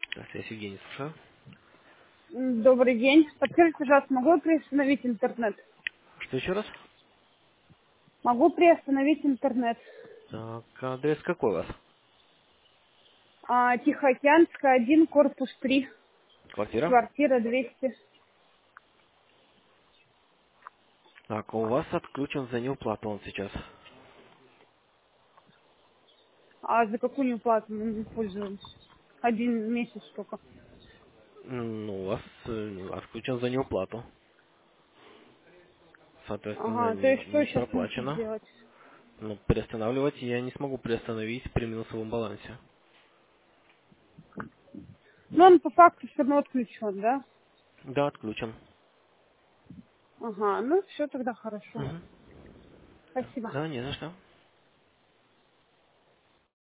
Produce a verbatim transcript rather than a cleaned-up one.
Так, я Евгений, слушаю. М, Добрый день. Подскажите, пожалуйста, могу я приостановить интернет? Что еще раз? Могу приостановить интернет. Так, адрес какой у вас? А, Тихоокеанская, один, корпус три, Квартира? квартира двести. Так, у вас отключен за неуплату он сейчас. А за какую неуплату мы не пользуемся? Один месяц только. М, Ну, у вас э, отключен за неуплату. Соответственно, Ага, то есть что не сейчас нужно проплачено. сделать? Но переостанавливать я не смогу приостановить при минусовом балансе. Ну, он по факту все равно отключен, да? Да, отключен. Ага, ну все тогда хорошо. Мгм. Спасибо. Да, не за что.